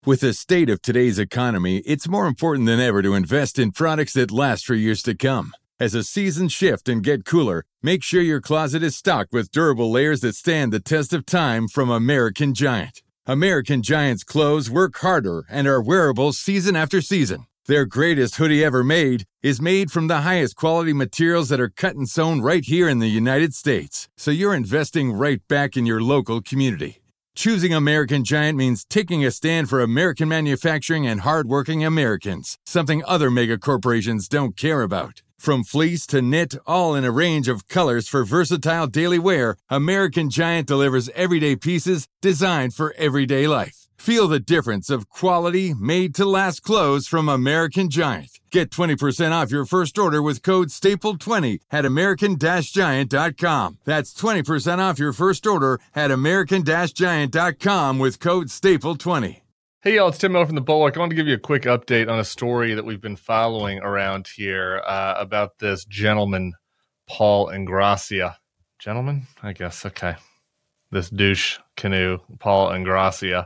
With the state of today's economy, it's more important than ever to invest in products that last for years to come. As the seasons shift and get cooler, make sure your closet is stocked with durable layers that stand the test of time from American Giant. American Giant's clothes work harder and are wearable season after season. Their greatest hoodie ever made is made from the highest quality materials that are cut and sewn right here in the United States. So you're investing right back in your local community. Choosing American Giant means taking a stand for American manufacturing and hardworking Americans, something other mega corporations don't care about. From fleece to knit, all in a range of colors for versatile daily wear, American Giant delivers everyday pieces designed for everyday life. Feel the difference of quality, made-to-last clothes from American Giant. Get 20% off your first order with code STAPLE20 at american-giant.com. That's 20% off your first order at american-giant.com with code STAPLE20. Hey, y'all, it's Tim Miller from The Bulwark. I want to give you a quick update on a story that we've been following around here about this gentleman, Paul Ingrassia. Gentleman? I guess, okay. This douche canoe, Paul Ingrassia.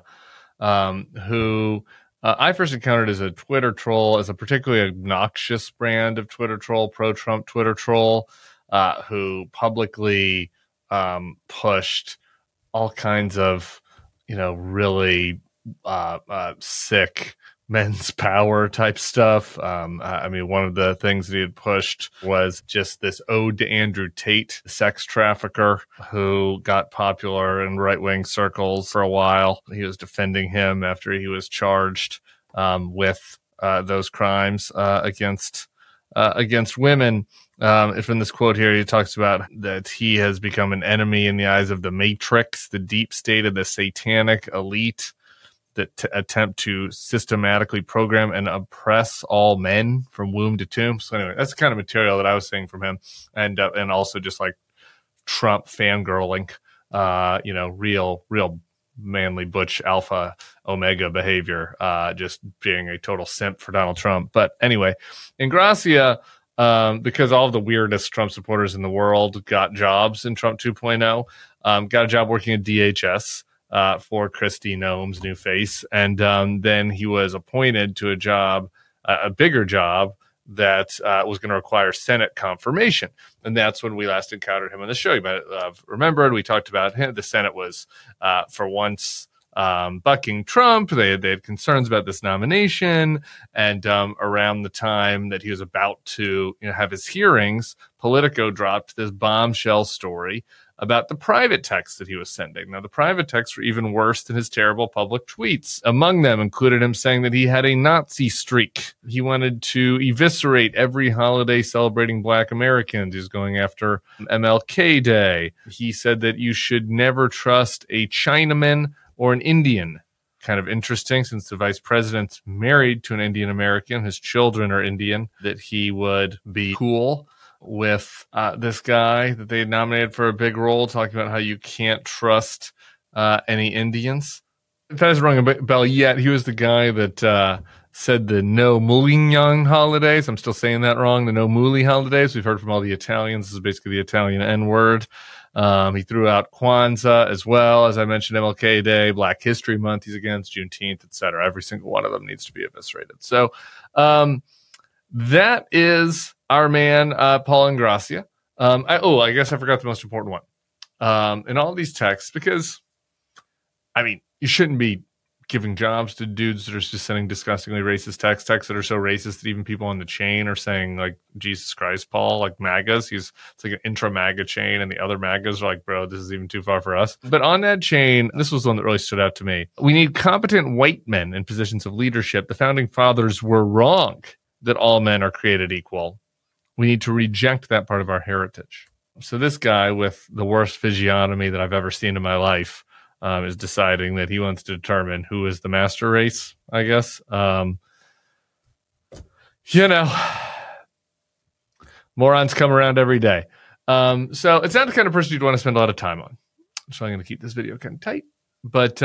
Who I first encountered as a Twitter troll, as a particularly obnoxious brand of Twitter troll, pro-Trump Twitter troll, who publicly pushed all kinds of, really sick men's power type stuff. I mean, one of the things that he had pushed was just this ode to Andrew Tate, sex trafficker who got popular in right-wing circles for a while. He was defending him after he was charged with those crimes against women. If in this quote here, he talks about that he has become an enemy in the eyes of the Matrix, the deep state of the satanic elite that attempt to systematically program and oppress all men from womb to tomb. So anyway, that's the kind of material that I was seeing from him, and also just like Trump fangirling, real manly butch alpha omega behavior, just being a total simp for Donald Trump. But anyway, Ingrassia, because all of the weirdest Trump supporters in the world got jobs in Trump 2.0, got a job working at DHS. For Kristi Noem's new face. And then he was appointed to a job, a bigger job that was going to require Senate confirmation. And that's when we last encountered him on the show. You might have remembered, we talked about him. The Senate was, for once, bucking Trump. They had concerns about this nomination. And around the time that he was about to have his hearings, Politico dropped this bombshell story about the private texts that he was sending. Now, the private texts were even worse than his terrible public tweets. Among them included him saying that he had a Nazi streak. He wanted to eviscerate every holiday celebrating Black Americans. He was going after MLK Day. He said that you should never trust a Chinaman or an Indian. Kind of interesting, since the vice president's married to an Indian American, his children are Indian, that he would be cool with this guy that they nominated for a big role, talking about how you can't trust any Indians. If that doesn't ring a bell yet, he was the guy that said the No Mulignan holidays. I'm still saying that wrong. The No Muli holidays. We've heard from all the Italians. This is basically the Italian N-word. He threw out Kwanzaa as well. As I mentioned, MLK Day, Black History Month he's against, Juneteenth, etc. Every single one of them needs to be eviscerated. So that is our man, Paul Ingrassia. I guess I forgot the most important one in all these texts, because, I mean, you shouldn't be giving jobs to dudes that are just sending disgustingly racist texts that are so racist that even people on the chain are saying, like, Jesus Christ, Paul, like MAGAs. It's like an intra-MAGA chain, and the other MAGAs are like, bro, this is even too far for us. But on that chain, this was the one that really stood out to me. We need competent white men in positions of leadership. The founding fathers were wrong that all men are created equal. We need to reject that part of our heritage. So this guy with the worst physiognomy that I've ever seen in my life is deciding that he wants to determine who is the master race, I guess. Morons come around every day. So it's not the kind of person you'd want to spend a lot of time on. So I'm going to keep this video kind of tight. But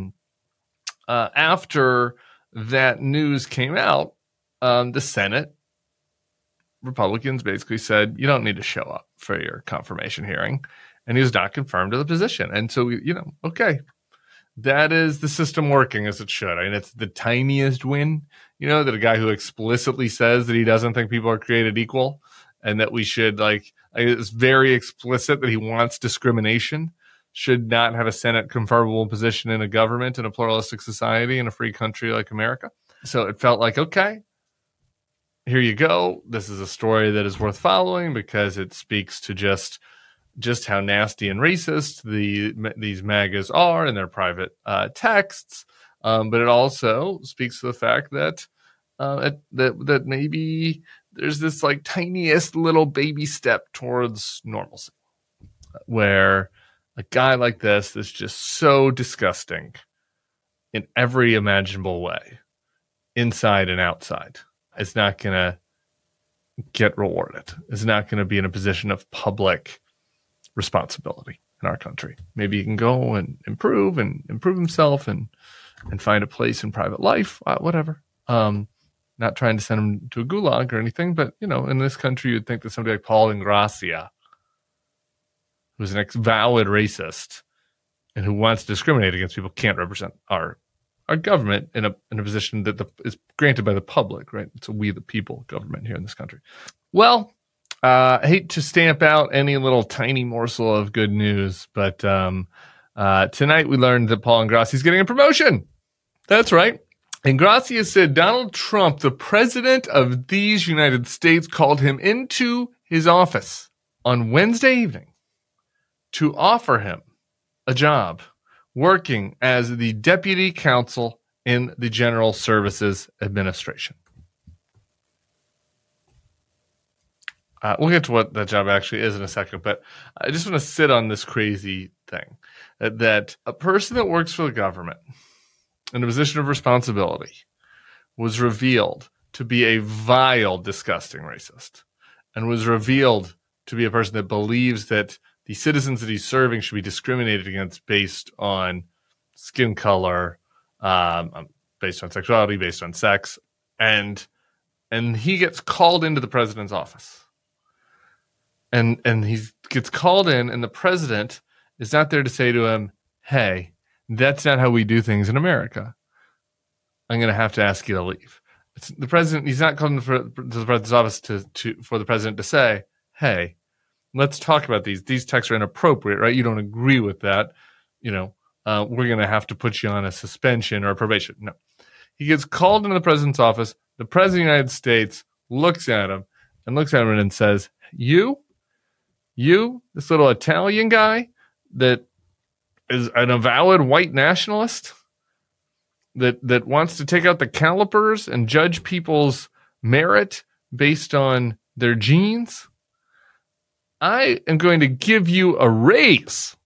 after that news came out, the Senate Republicans basically said, you don't need to show up for your confirmation hearing. And he was not confirmed to the position. And so, okay, that is the system working as it should. I mean, it's the tiniest win, that a guy who explicitly says that he doesn't think people are created equal and that we should it's very explicit that he wants discrimination, should not have a Senate conferable position in a government in a pluralistic society in a free country like America. So it felt like, okay, here you go. This is a story that is worth following because it speaks to just how nasty and racist these MAGAs are in their private texts. But it also speaks to the fact that that maybe there's this tiniest little baby step towards normalcy, where a guy like this is just so disgusting in every imaginable way, inside and outside, is not going to get rewarded. Is not going to be in a position of public responsibility in our country. Maybe he can go and improve himself and find a place in private life, whatever. Not trying to send him to a gulag or anything, but in this country, you'd think that somebody like Paul Ingrassia, who's an avowed racist and who wants to discriminate against people, can't represent our government in a position that is granted by the public, right? It's a we the people government here in this country. Well, I hate to stamp out any little tiny morsel of good news, but tonight we learned that Paul Ingrassia is getting a promotion. That's right. Ingrassia said Donald Trump, the president of these United States, called him into his office on Wednesday evening to offer him a job working as the deputy counsel in the General Services Administration. We'll get to what that job actually is in a second, but I just want to sit on this crazy thing that a person that works for the government in a position of responsibility was revealed to be a vile, disgusting racist, and was revealed to be a person that believes that the citizens that he's serving should be discriminated against based on skin color, based on sexuality, based on sex, and he gets called into the president's office. And he gets called in, and the president is not there to say to him, hey, that's not how we do things in America. I'm going to have to ask you to leave. It's the president. He's not coming to the president's office for the president to say, hey, let's talk about these. These texts are inappropriate, right? You don't agree with that. We're going to have to put you on a suspension or a probation. No. He gets called into the president's office. The president of the United States looks at him and says, you, this little Italian guy that is an avowed white nationalist that wants to take out the calipers and judge people's merit based on their genes, I am going to give you a raise.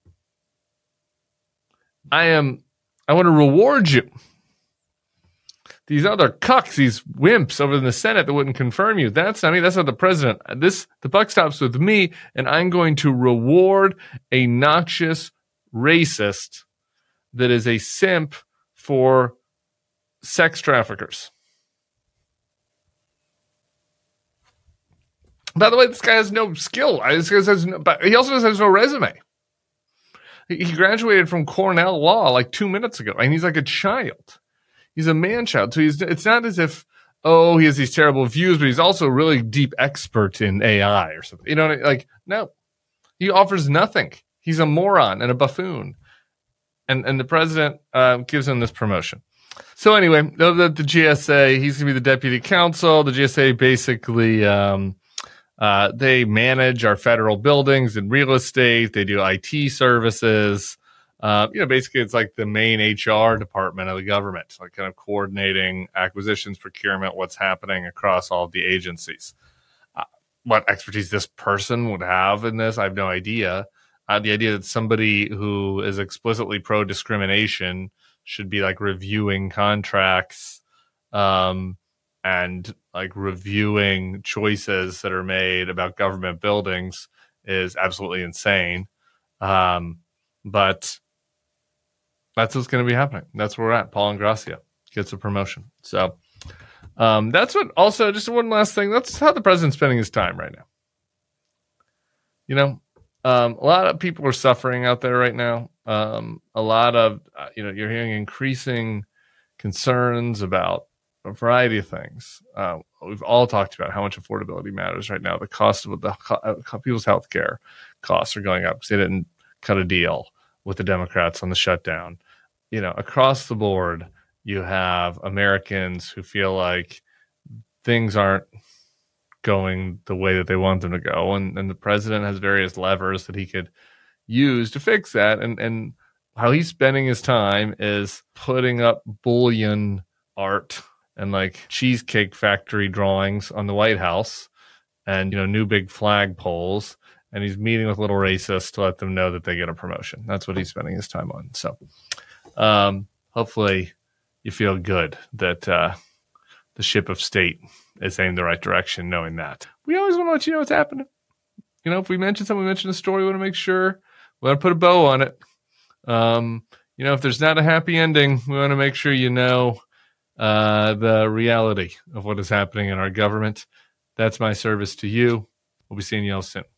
I want to reward you. These other cucks, these wimps over in the Senate that wouldn't confirm you. That's not me. That's not the president. The buck stops with me, and I'm going to reward a noxious racist that is a simp for sex traffickers. By the way, this guy has no skill. But he also has no resume. He graduated from Cornell Law 2 minutes ago, and he's like a child. He's a man-child. So it's not as if, he has these terrible views, but he's also a really deep expert in AI or something. No. He offers nothing. He's a moron and a buffoon. And the president gives him this promotion. So anyway, the GSA, he's going to be the deputy counsel. The GSA basically, they manage our federal buildings and real estate. They do IT services. Basically it's like the main HR department of the government, kind of coordinating acquisitions, procurement, what's happening across all of the agencies. What expertise this person would have in this, I have no idea. The idea that somebody who is explicitly pro-discrimination should be reviewing contracts and reviewing choices that are made about government buildings is absolutely insane. But that's what's going to be happening. That's where we're at. Paul Ingrassia gets a promotion. So that's what also, just one last thing, that's how the president's spending his time right now. A lot of people are suffering out there right now. A lot of, you're hearing increasing concerns about a variety of things. We've all talked about how much affordability matters right now. The cost of people's health care costs are going up because they didn't cut a deal with the Democrats on the shutdown. Across the board, you have Americans who feel like things aren't going the way that they want them to go. And the president has various levers that he could use to fix that. And how he's spending his time is putting up bullion art and like Cheesecake Factory drawings on the White House and, new big flag poles. And he's meeting with little racists to let them know that they get a promotion. That's what he's spending his time on. So hopefully you feel good that the ship of state is aimed the right direction, knowing that. We always want to let you know what's happening. If we mention something, we mention a story, we want to make sure we want to put a bow on it. If there's not a happy ending, we want to make sure the reality of what is happening in our government. That's my service to you. We'll be seeing you all soon.